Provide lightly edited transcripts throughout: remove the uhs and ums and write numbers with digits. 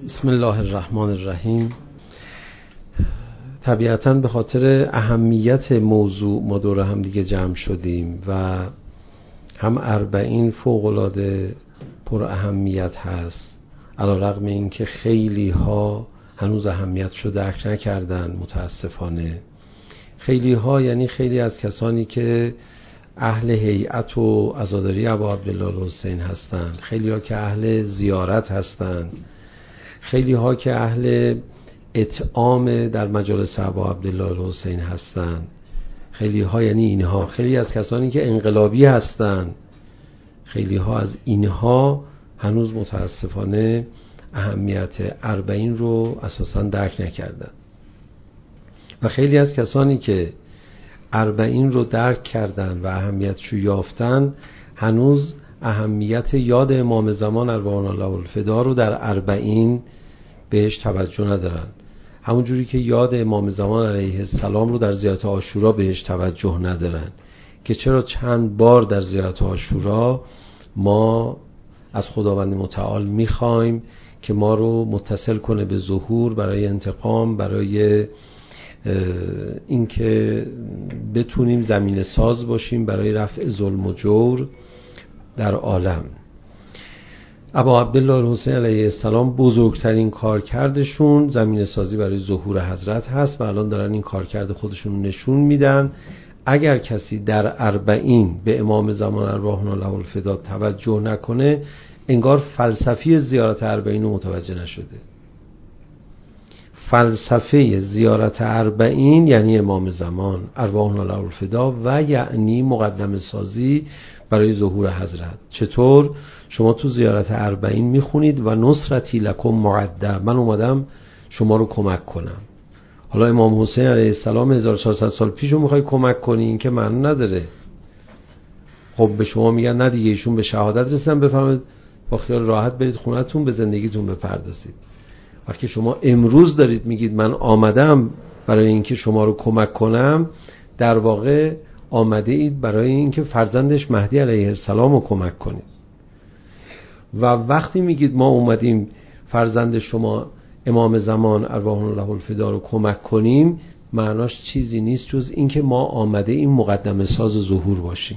بسم الله الرحمن الرحیم. طبیعتاً به خاطر اهمیت موضوع ما دور هم دیگه جمع شدیم و هم 40 فوق‌العاده پر اهمیت هست، علی‌رغم اینکه خیلی ها هنوز اهمیتشو درک نکردن. متاسفانه خیلی ها یعنی خیلی از کسانی که اهل هیئت و عزاداری ابا عبدالله الحسین هستند، خیلی ها که اهل زیارت هستند، خیلی ها که اهل اطعام در مجالس ابا عبدالله الحسین هستند، خیلی ها یعنی اینها، خیلی از کسانی که انقلابی هستند، خیلی ها از اینها هنوز متاسفانه اهمیت 40 رو اساساً درک نکردن و خیلی از کسانی که 40 رو درک کردن و اهمیتشو یافتن هنوز اهمیت یاد امام زمان ارواح الله الفدا رو در 40 بهش توجه ندارن. همون جوری که یاد امام زمان علیه السلام رو در زیارت عاشورا بهش توجه ندارن که چرا چند بار در زیارت عاشورا ما از خداوند متعال میخوایم که ما رو متصل کنه به ظهور برای انتقام، برای اینکه بتونیم زمین ساز باشیم برای رفع ظلم و جور در عالم. ابا عبدالله الحسین علیه السلام بزرگترین کارکردشون زمین سازی برای ظهور حضرت هست و الان دارن این کارکرد خودشون نشون میدن. اگر کسی در 40 به امام زمان ارواح الله الفدا توجه نکنه انگار فلسفی زیارت 40 رو متوجه نشده. فلسفه زیارت 40 یعنی امام زمان ارواح الله الفدا و یعنی مقدمه سازی برای ظهور حضرت. چطور؟ شما تو زیارت 40 میخونید و نصرتی لکم معده، من اومدم شما رو کمک کنم. حالا امام حسین علیه السلام 1400 سال پیش رو میخوای کمک کنی، این که معنی نداره. خب به شما میگن نه دیگه ایشون به شهادت رسیدن، بفرمایید با خیال راحت برید خونتون به زندگیتون بپردازید. وقتی شما امروز دارید میگید من آمدم برای اینکه شما رو کمک کنم، در واقع آمده اید برای اینکه فرزندش مهدی علیه السلام رو کمک کنید. و وقتی میگید ما اومدیم فرزند شما امام زمان ارواح الله الفدا رو کمک کنیم، معناش چیزی نیست جز اینکه ما آمده این مقدمه ساز ظهور باشیم.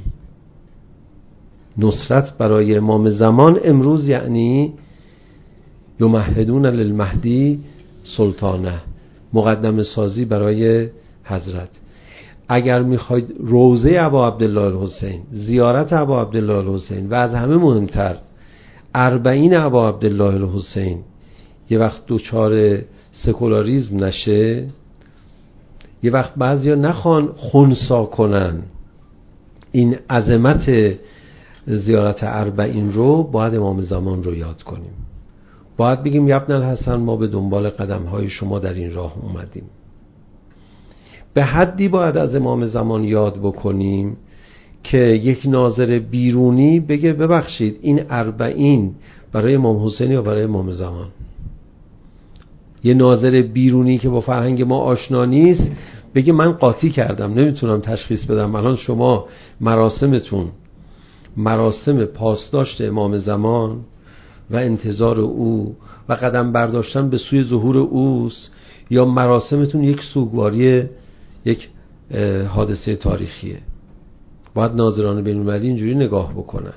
نصرت برای امام زمان امروز یعنی یمهدون للمهدی سلطانه، مقدمه سازی برای حضرت. اگر میخواید روضه ابا عبدالله الحسین، زیارت ابا عبدالله الحسین و از همه مهمتر 40 ابا عبدالله الحسین یه وقت دوچار سکولاریزم نشه، یه وقت بعضیا نخوان خنثی کنن این عظمت زیارت 40 رو، باید امام زمان رو یاد کنیم. باید بگیم یا ابن الحسن ما به دنبال قدم‌های شما در این راه اومدیم. به حدی باید از امام زمان یاد بکنیم که یک ناظر بیرونی بگه ببخشید این 40 برای امام حسین یا برای امام زمان. یه ناظر بیرونی که با فرهنگ ما آشنا نیست بگه من قاطی کردم، نمیتونم تشخیص بدم الان شما مراسمتون مراسم پاسداشت امام زمان و انتظار او و قدم برداشتن به سوی ظهور اوست یا مراسمتون یک سوگواری یک حادثه تاریخیه. باید ناظران بین‌المللی اینجوری نگاه بکنن.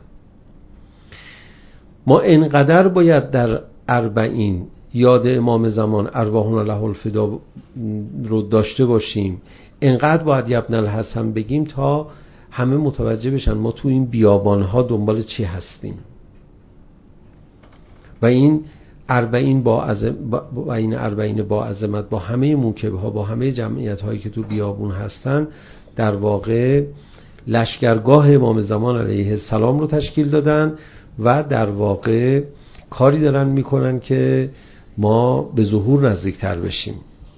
ما انقدر باید در 40 یاد امام زمان ارواح الله الفدا رو داشته باشیم، انقدر باید ابن الحسن بگیم تا همه متوجه بشن ما تو این بیابان‌ها دنبال چی هستیم. و این 40 با عظمت، با همه موکب‌ها، با همه جمعیت‌هایی که تو بیابون هستن، در واقع لشکرگاه امام زمان علیه السلام رو تشکیل دادن و در واقع کاری دارن میکنن که ما به ظهور نزدیکتر بشیم.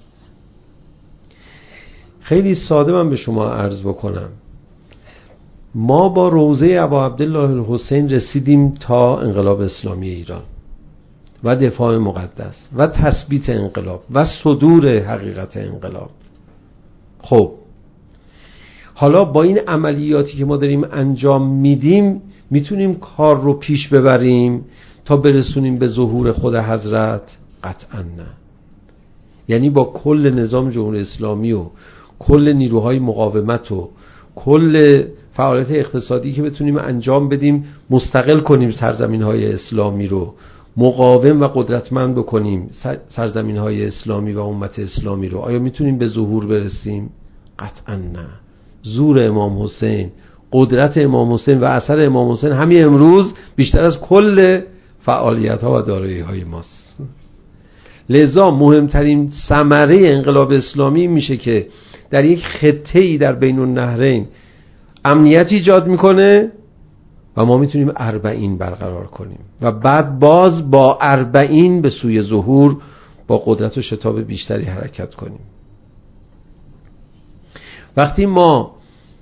خیلی ساده من به شما عرض بکنم، ما با روضه ابا عبدالله الحسین رسیدیم تا انقلاب اسلامی ایران و دفاع مقدس و تثبیت انقلاب و صدور حقیقت انقلاب. خب حالا با این عملیاتی که ما داریم انجام میدیم میتونیم کار رو پیش ببریم تا برسونیم به ظهور خود حضرت؟ قطعا نه. یعنی با کل نظام جمهوری اسلامی و کل نیروهای مقاومت و کل فعالیت اقتصادی که بتونیم انجام بدیم، مستقل کنیم سرزمین‌های اسلامی رو، مقاوم و قدرتمند بکنیم سرزمین‌های اسلامی و امت اسلامی رو، آیا میتونیم به ظهور برسیم؟ قطعا نه. زور امام حسین، قدرت امام حسین و اثر امام حسین همین امروز بیشتر از کل فعالیت‌ها و دارایی‌های ماست. لذا مهمترین ثمره انقلاب اسلامی میشه که در یک خطه‌ای در بین النهرین امنیت ایجاد میکنه و ما میتونیم 40 برقرار کنیم و بعد باز با 40 به سوی ظهور با قدرت و شتاب بیشتری حرکت کنیم. وقتی ما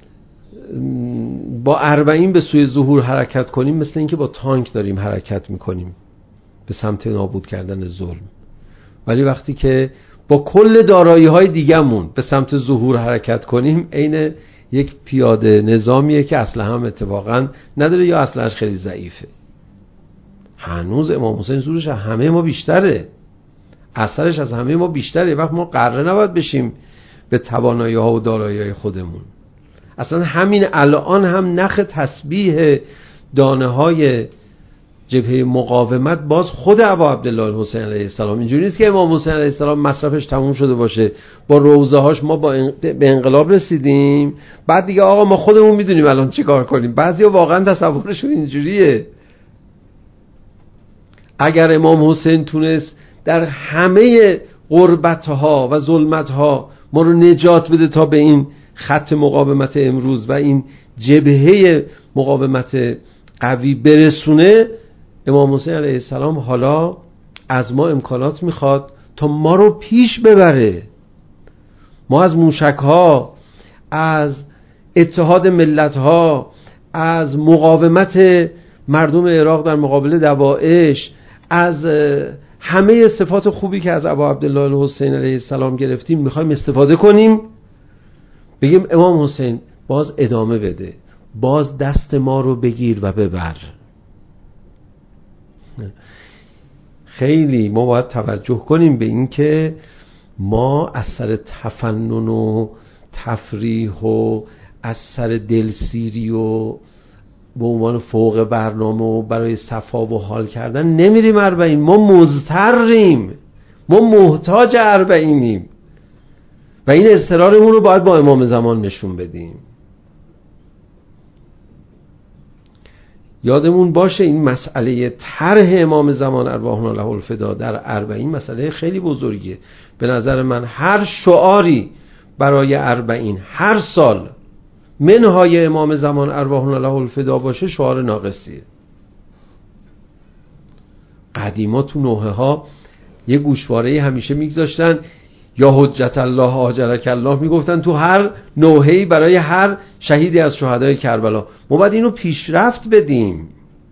با 40 به سوی ظهور حرکت کنیم، مثل اینکه با تانک داریم حرکت میکنیم به سمت نابود کردن ظلم. ولی وقتی که با کل دارایی‌های دیگه‌مون به سمت ظهور حرکت کنیم، عین یک پیاده نظامیه که اسلحه هم اتفاقا نداره یا اسلحه‌اش خیلی ضعیفه. هنوز امام حسین زورش از همه ما بیشتره، اثرش از همه ما بیشتره. وقت ما قره نباید بشیم به توانایی‌ها و دارایی‌های خودمون. اصلا همین الان هم نخ تسبیح دانه‌های جبهه مقاومت باز خود ابا عبدالله الحسین علیه السلام. اینجوری نیست که امام حسین علیه السلام مصرفش تموم شده باشه، با روزه هاش ما به انقلاب رسیدیم، بعد دیگه آقا ما خودمون میدونیم الان چی کار کنیم. بعضیا واقعا تصورشون اینجوریه. اگر امام حسین تونست در همه غربت‌ها و ظلمت‌ها ما رو نجات بده تا به این خط مقاومت امروز و این جبهه مقاومت قوی برسونه، امام حسین علیه السلام حالا از ما امکانات میخواد تا ما رو پیش ببره. ما از موشک‌ها، از اتحاد ملت‌ها، از مقاومت مردم عراق در مقابل دواعش، از همه صفات خوبی که از ابا عبدالله الحسین علیه السلام گرفتیم میخوایم استفاده کنیم، بگیم امام حسین باز ادامه بده، باز دست ما رو بگیر و ببر. خیلی ما باید توجه کنیم به این که ما از سر تفنن و تفریح و از سر دلسیری و به عنوان فوق برنامه و برای صفا و حال کردن نمیریم 40. ما مضطریم، ما محتاج 40 و این اضطرارمون رو باید با امام زمان نشون بدیم. یادمون باشه این مسئله طرح امام زمان ارواحنا له الفدا در 40 مسئله خیلی بزرگیه. به نظر من هر شعاری برای 40 هر سال منهای امام زمان ارواحنا له الفدا باشه شعار ناقصیه. قدیما تو نوحه ها یه گوشواره همیشه میگذاشتن یا حجت الله آجرک الله، میگفتن تو هر نوحه‌ای برای هر شهیدی از شهدای کربلا. ما باید اینو پیشرفت بدیم.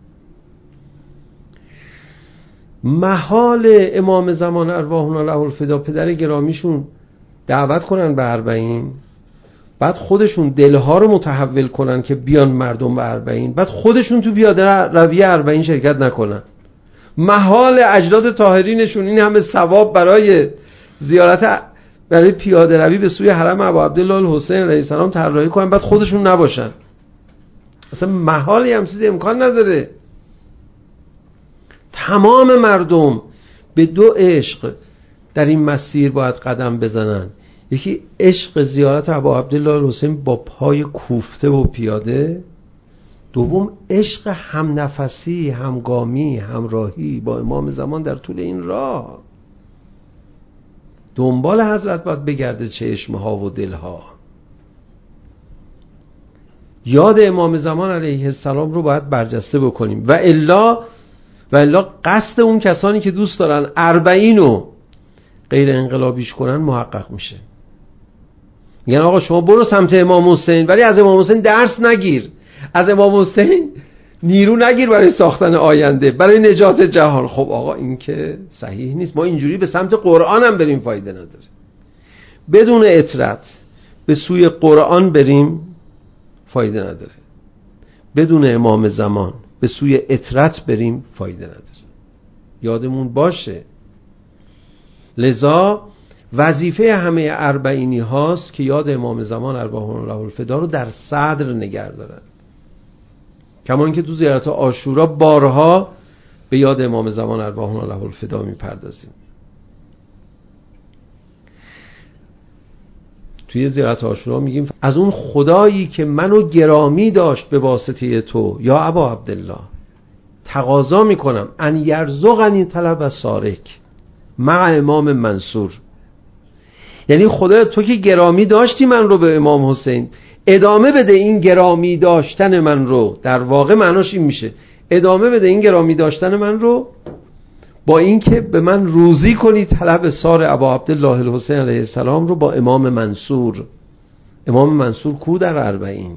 محال امام زمان ارواحنا له الفدا پدر گرامیشون دعوت کنن به 40، بعد خودشون دلها رو متحول کنن که بیان مردم به 40، بعد خودشون تو پیاده روی 40 شرکت نکنن. محال اجداد طاهرینشون این همه ثواب برای زیارت، برای پیاده روی به سوی حرم ابا عبدالله الحسین علیه السلام طراحی کنن، بعد خودشون نباشن. اصلا محالی هم چیزی امکان نداره. تمام مردم به دو عشق در این مسیر باید قدم بزنن. یکی عشق زیارت ابا عبدالله الحسین با پای کوفته و پیاده، دوم عشق هم نفسی، همگامی، همراهی با امام زمان در طول این راه. دنبال حضرت باید بگرده چشمها و دلها. یاد امام زمان علیه السلام رو باید برجسته بکنیم و الا قصد اون کسانی که دوست دارن 40 رو غیر انقلابیش کنن محقق میشه. میگن آقا شما برو سمت امام حسین، ولی از امام حسین درس نگیر، از امام حسین نیرو نگیر برای ساختن آینده، برای نجات جهان. خب آقا این که صحیح نیست. ما اینجوری به سمت قرآن هم بریم فایده نداره. بدون اطرت به سوی قرآن بریم فایده نداره. بدون امام زمان به سوی اطرت بریم فایده نداره. یادمون باشه لذا وظیفه همه اربعینی هاست که یاد امام زمان ارواحهم الله الفدا رو در صدر نگه دارن. کمان که تو زیارت عاشورا بارها به یاد امام زمان ارواحهم الله الفدا میپردازیم. توی زیارت عاشورا میگیم از اون خدایی که منو گرامی داشت به واسطه تو یا ابا عبدالله تقاضا میکنم ان یرزقنی طلب سارک مع امام منصور. یعنی خدا تو که گرامی داشتی من رو به امام حسین، ادامه بده این گرامی داشتن من رو. در واقع معناش این میشه ادامه بده این گرامی داشتن من رو با این که به من روزی کنی طلب سار ابا عبدالله الحسین علیه السلام رو با امام منصور. امام منصور کو در اربعین؟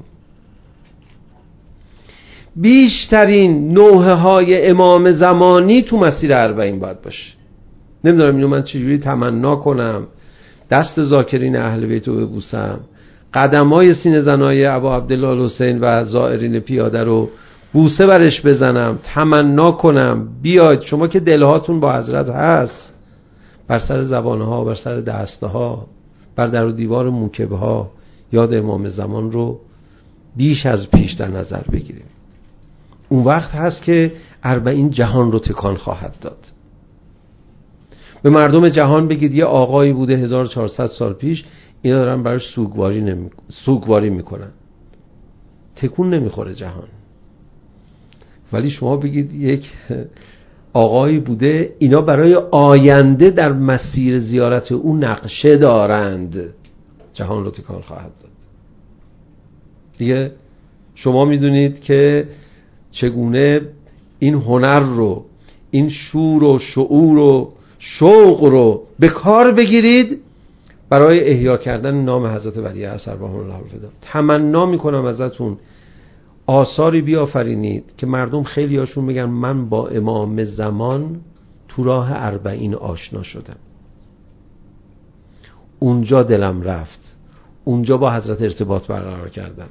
بیشترین نوحه های امام زمانی تو مسیر اربعین باید باشه. نمیدونم اینو من چجوری تمنا کنم دست ذاکرین اهل بیت رو ببوسم، قدمای سینه زنای ابا عبدالله الحسین و زائرین پیاده رو بوسه برش بزنم، تمنا کنم بیاید شما که دلهاتون با حضرت هست، بر سر زبانها، بر سر دستها، بر در و دیوار موکبه ها یاد امام زمان رو بیش از پیش در نظر بگیریم. اون وقت هست که اربعین جهان رو تکان خواهد داد. به مردم جهان بگید یه آقایی بوده 1400 سال پیش اینا دارن براش سوگواری میکنن، تکون نمیخوره جهان. ولی شما بگید یک آقایی بوده اینا برای آینده در مسیر زیارت او نقشه دارند، جهان رو تکان خواهد داد. دیگه شما میدونید که چگونه این هنر رو، این شور و شعور و شوق رو به کار بگیرید برای احیا کردن نام حضرت ولیعصر ارواحهم الله الفدا. تمنا میکنم ازتون آثاری بیافرینید که مردم خیلی هاشون میگن من با امام زمان تو راه اربعین آشنا شدم، اونجا دلم رفت، اونجا با حضرت ارتباط برقرار کردم.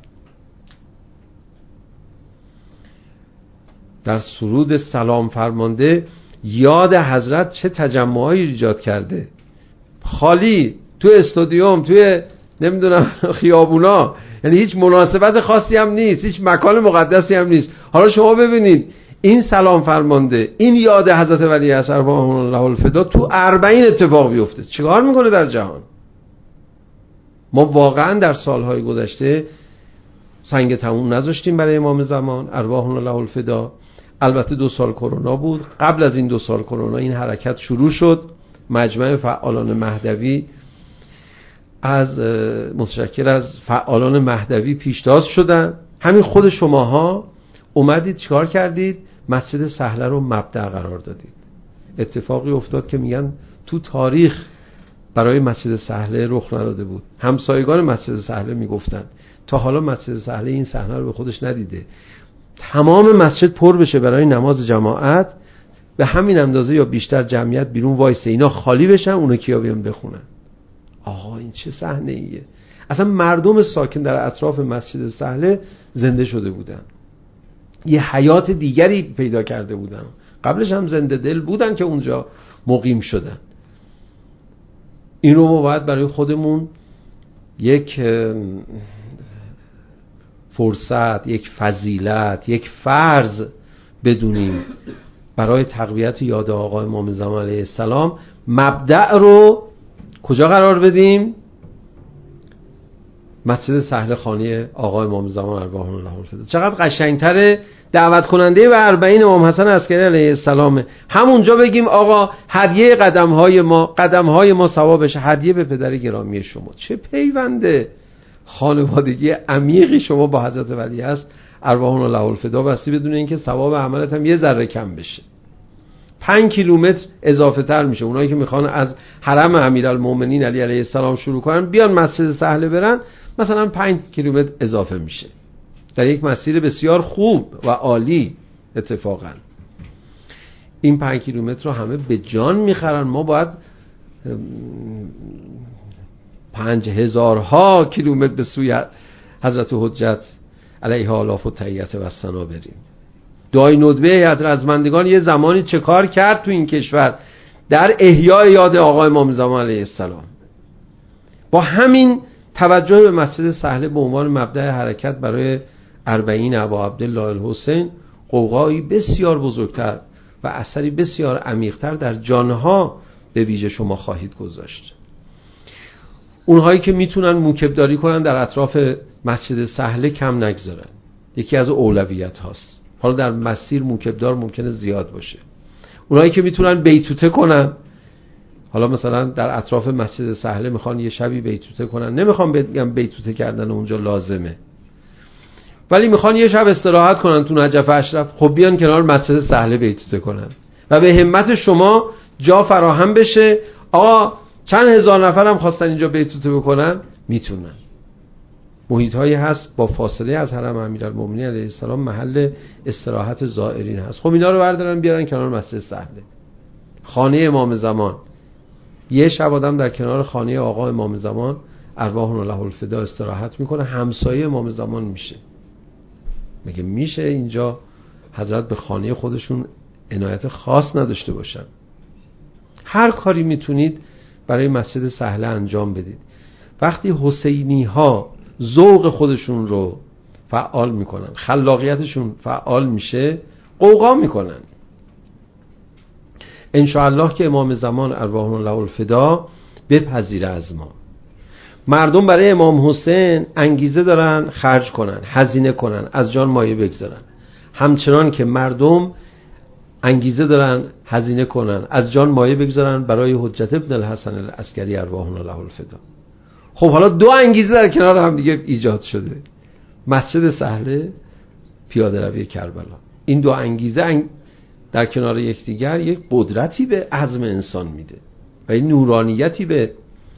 در سرود سلام فرمانده یاد حضرت چه تجمعایی ایجاد کرده، خالی تو استادیوم، توی نمیدونم خیابونا، یعنی هیچ مناسبت خاصی هم نیست، هیچ مکان مقدسی هم نیست. حالا شما ببینید این سلام فرمانده، این یاد حضرت ولیعصر ارواحهم الله الفدا تو اربعین اتفاق بیفته، چیکار میکنه در جهان؟ ما واقعا در سالهای گذشته سنگ تموم نذاشتیم برای امام زمان ارواحهم الله الفدا. البته 2 سال کرونا بود، قبل از این 2 سال کرونا این حرکت شروع شد. مجمع فعالان مهدوی از متشکل از فعالان مهدوی پیشتاز شدن. همین خود شماها اومدید چیکار کردید؟ مسجد سهله رو مبدأ قرار دادید. اتفاقی افتاد که میگن تو تاریخ برای مسجد سهله رخ نداده بود. همسایگان مسجد سهله میگفتن تا حالا مسجد سهله این صحنه رو به خودش ندیده. تمام مسجد پر بشه برای نماز جماعت، به همین اندازه یا بیشتر جمعیت بیرون وایسته، اینا خالی بشن، اونا کیا بیان بخونن. آقا این چه صحنه ایه؟ اصلا مردم ساکن در اطراف مسجد سهله زنده شده بودن، یه حیات دیگری پیدا کرده بودن. قبلش هم زنده دل بودن که اونجا مقیم شدن. این رو ما باید برای خودمون یک فرصت، یک فضیلت، یک فرض بدونیم برای تقویت یاد آقا امام زمان علیه السلام. مبدأ رو کجا قرار بدیم؟ مسجد سهل خانه آقا امام زمان ارواحهم الله الفدا. چقدر قشنگتره دعوت کننده به اربعین امام حسن عسکری علیه السلام. همونجا بگیم آقا هدیه قدمهای ما ثوابش هدیه به پدر گرامی شما. چه پیونده خانوادگی عمیقی شما با حضرت ولی هست ارواحهم الله الفدا بستی، بدون اینکه ثواب عملت هم یه ذره کم بشه. 5 کیلومتر اضافه تر میشه. اونایی که میخوان از حرم امیرالمومنین علی علیه السلام شروع کنن بیان مسجد سهله برن، مثلا 5 کیلومتر اضافه میشه در یک مسیر بسیار خوب و عالی. اتفاقا این 5 کیلومتر رو همه به جان میخرن. ما باید 5000 کیلومتر به سوی حضرت حجت علیه آلاف و تحیت و ثنا بریم. دعای ندبه هیئت رزمندگان یه زمانی چه کار کرد تو این کشور؟ در احیای یاد آقا امام زمان علیه السلام. با همین توجه به مسجد سهله به عنوان مبدأ حرکت برای 40 ابا عبدالله الحسین، غوغایی بسیار بزرگتر و اثری بسیار عمیق‌تر در جانها به ویژه شما خواهید گذاشت. اونهایی که میتونن موکبداری کنن در اطراف مسجد سهله کم نگذارن، یکی از اولویت هاست. حالا در مسیر موکبدار ممکنه زیاد باشه. اونهایی که میتونن بیتوته کنن، حالا مثلا در اطراف مسجد سهله میخوان یه شبی بیتوته کنن، نمیخوام بگم بیتوته کردن اونجا لازمه، ولی میخوان یه شب استراحت کنن تو نجف اشرف، خب بیان کنار مسجد سهله بیتوته کنن و به همت شما جا فراهم بشه. آقا چند هزار نفر هم خواستن اینجا بیتوته بکنن میتونن. محیط هایی هست با فاصله از حرم امیرالمومنین علیه السلام محل استراحت زائرین هست. خب اینا رو بردارن بیارن کنار مسجد سهله. خانه امام زمان، یه شب آدم در کنار خانه آقا امام زمان ارواحنا له الفدا استراحت میکنه، همسایه امام زمان میشه. مگه میشه اینجا حضرت به خانه خودشون عنایت خاص نداشته باشن؟ هر کاری میتونید برای مسجد سهله انجام بدید. وقتی حسینی ها ذوق خودشون رو فعال میکنن، خلاقیتشون فعال میشه، غوغا میکنن. انشاءالله که امام زمان ارواحنا له الفدا بپذیره از ما. مردم برای امام حسین انگیزه دارن خرج کنن، هزینه کنن، از جان مایه بگذارن، همچنان که مردم انگیزه دارن هزینه کنن، از جان مایه بگذارن برای حجت ابن الحسن العسکری ارواحنا له الفدا. خب حالا دو انگیزه در کنار هم دیگه ایجاد شده، مسجد سهله، پیاده روی کربلا. این دو انگیزه در کنار یکدیگر یک قدرتی به عزم انسان میده و این نورانیتی به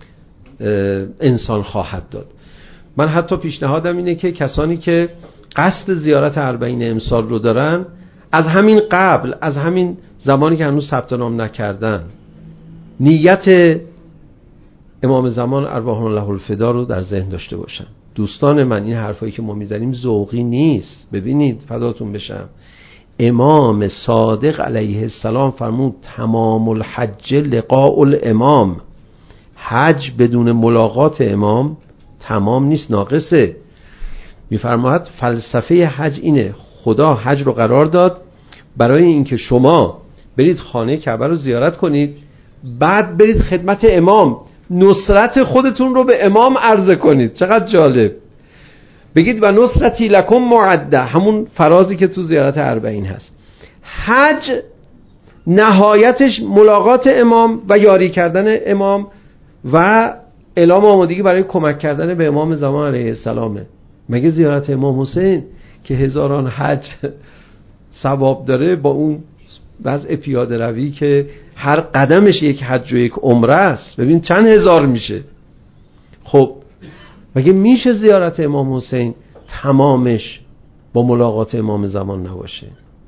انسان خواهد داد. من حتی پیشنهادم اینه که کسانی که قصد زیارت 40 امسال رو دارن، از همین قبل، از همین زمانی که هنوز ثبت نام نکردن، نیت امام زمان ارواحنا له الفدا رو در ذهن داشته باشن. دوستان من، این حرفایی که ما میزنیم ذوقی نیست. ببینید فداتون بشم، امام صادق علیه السلام فرمود تمام الحج لقاء الامام. حج بدون ملاقات امام تمام نیست، ناقصه. میفرماید فلسفه حج اینه، خدا حج رو قرار داد برای اینکه شما برید خانه کعبه رو زیارت کنید، بعد برید خدمت امام، نصرت خودتون رو به امام عرضه کنید. چقدر جالب. بگید و نصرتی لکم معده، همون فرازی که تو زیارت 40 هست. حج نهایتش ملاقات امام و یاری کردن امام و اعلام آمادگی برای کمک کردن به امام زمان علیه السلامه. مگه زیارت امام حسین که هزاران حج ثواب داره، با اون وضع پیاده روی که هر قدمش یک حج و یک عمره است، ببین چند هزار میشه. خب مگه میشه زیارت امام حسین تمامش با ملاقات امام زمان نباشه؟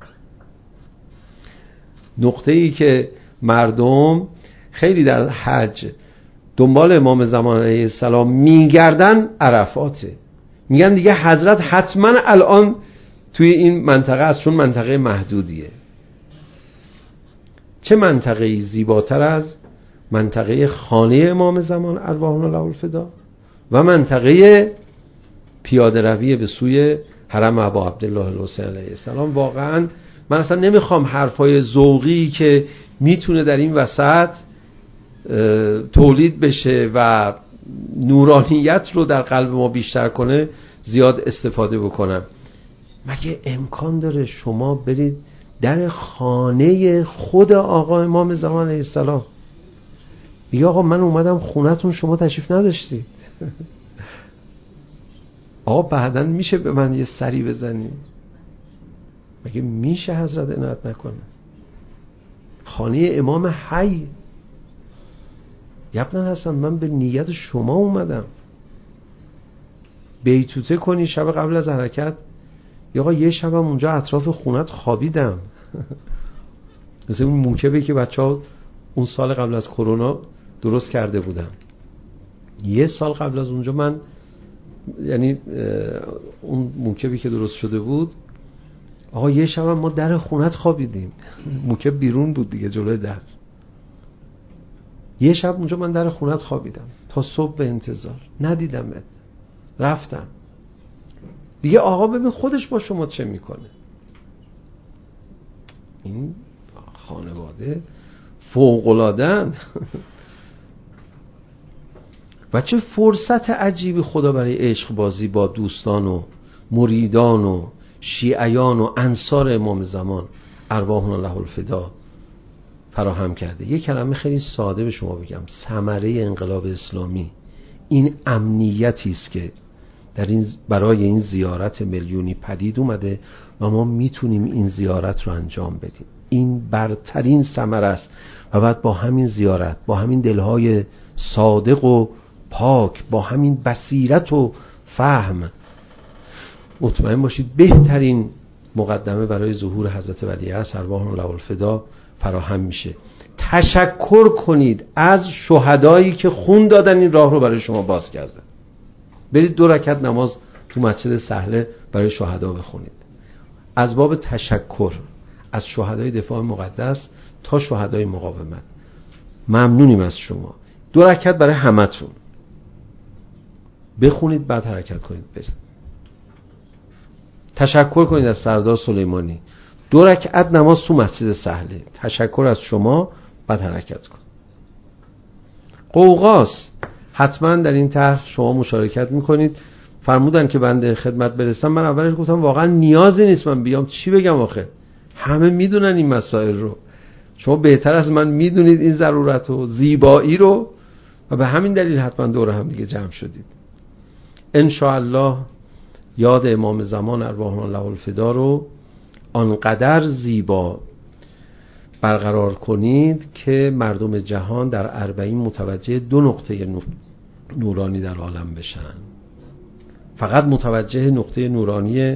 نقطه ای که مردم خیلی در حج دنبال امام زمان علیه السلام میگردن عرفاته. میگن دیگه حضرت حتما الان توی این منطقه است، چون منطقه محدودیه. چه منطقه‌ای زیباتر از منطقه خانه امام زمان ارواحنا له الفدا و منطقه پیاده روی به سوی حرم ابا عبدالله الحسین علیه السلام؟ واقعا من اصلا نمیخوام حرفای ذوقی که میتونه در این وسط تولید بشه و نورانیت رو در قلب ما بیشتر کنه زیاد استفاده بکنم. مگه امکان داره شما برید در خانه خود آقا امام زمان علیه السلام، بگی آقا من اومدم خونتون شما تشریف نداشتید؟ آقا بعدن میشه به من یه سری بزنی؟ مگه میشه حضرت عنایت نکنه؟ خانه امام حی. یبنان هستم، من به نیت شما اومدم بیتوته کنی شب قبل از حرکت. یا آقا یه شبم اونجا اطراف خونت خوابیدم. مثل اون موکبی که بچه‌ها اون سال قبل از کرونا درست کرده بودم. یه سال قبل از اونجا من، یعنی اون موکبی که درست شده بود، آقا یه شبم ما در خونت خوابیدیم. موکب بیرون بود دیگه جلوی در. یه شب اونجا من در خونت خوابیدم تا صبح به انتظار، ندیدمت، رفتم دیگه. آقا ببین خودش با شما چه میکنه. این خانواده فوق‌العاده‌اند. و چه فرصت عجیبی خدا برای عشق بازی با دوستان و مریدان و شیعیان و انصار امام زمان ارواحنا له الفدا فراهم کرده. یک کلمه خیلی ساده به شما بگم، ثمره انقلاب اسلامی این امنیتی است که در این برای این زیارت میلیونی پدید اومده و ما میتونیم این زیارت رو انجام بدیم. این برترین ثمره است و بعد با همین زیارت، با همین دلهای صادق و پاک، با همین بصیرت و فهم، مطمئن باشید بهترین مقدمه برای ظهور حضرت ولیعصر ارواحنا له الفدا فراهم میشه. تشکر کنید از شهدایی که خون دادن این راه رو برای شما باز کردن. برید 2 رکعت نماز تو مسجد سهله برای شهدا بخونید، از باب تشکر از شهدای دفاع مقدس تا شهدای مقاومت. ممنونیم از شما. 2 رکعت برای همتون بخونید، بعد حرکت کنید برید. تشکر کنید از سردار سلیمانی. 2 رکعت نماز تو مسجد سهله، تشکر از شما، بعد حرکت کن. قوقاست حتما در این طرح شما مشارکت میکنید. فرمودن که بنده خدمت برسم، من اولش گفتم واقعا نیازی نیست من بیام، چی بگم آخه، همه میدونن این مسائل رو، شما بهتر از من میدونید این ضرورت و زیبایی رو، و به همین دلیل حتما دور هم دیگه جمع شدید. ان شاء الله یاد امام زمان ارواحنا له الفدا رو آنقدر زیبا برقرار کنید که مردم جهان در 40 متوجه 2 نقطه نورانی در عالم بشن. فقط متوجه نقطه نورانی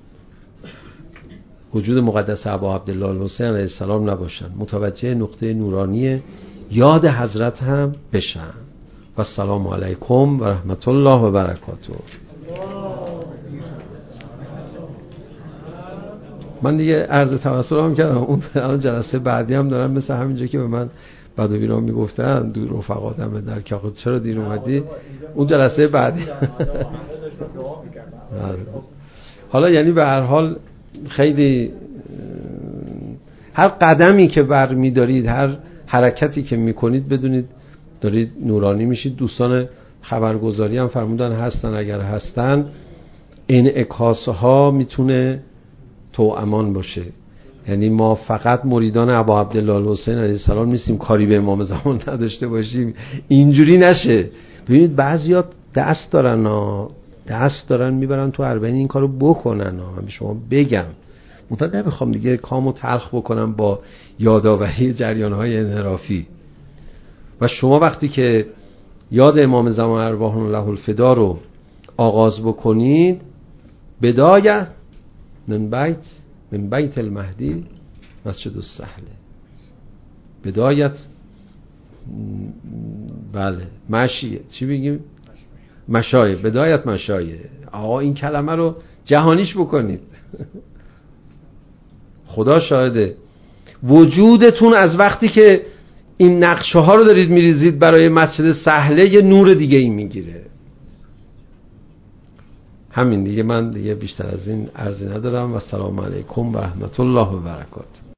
وجود مقدس ابا عبدالله الحسین علیه السلام نباشن، متوجه نقطه نورانی یاد حضرت هم بشن. و السلام علیکم و رحمت الله و برکاته. من دیگه عرض توسل هم کردم. اون جلسه بعدی هم دارم مثل همینجا که به من بدویران میگفتن دو رفقاتم در که آخه چرا دیر اومدی، اون جلسه بعدی حالا یعنی به هر حال خیلی هر قدمی که برمی دارید، هر حرکتی که میکنید بدونید دارید نورانی میشید. دوستان خبرگزاری هم فرمودن هستن، اگر هستن انعکاس ها میتونه توامان باشه. یعنی ما فقط مریدان ابا عبدالله الحسین علیه السلام نیستیم کاری به امام زمان نداشته باشیم، اینجوری نشه. ببینید بعضیا دست دارن میبرن تو 40 این کارو بکنن. من به شما بگم مطمئن نمیخوام دیگه کامو تلخ بکنم با یادآوری جریان‌های انحرافی. و شما وقتی که یاد امام زمان ارواحنا له الفدا رو آغاز بکنید، بدایه من بیت المهدی مسجد السهله، بدایت بله مشیه، چی بگیم؟ مشایه، بدایت مشایه. آقا این کلمه رو جهانیش بکنید. خدا شاهده وجودتون از وقتی که این نقشه ها رو دارید میریزید برای مسجد سهله یه نور دیگه ای میگیره. همین دیگه، من دیگه بیشتر از این عرضی ندارم. و السلام علیکم و رحمت الله و برکاته.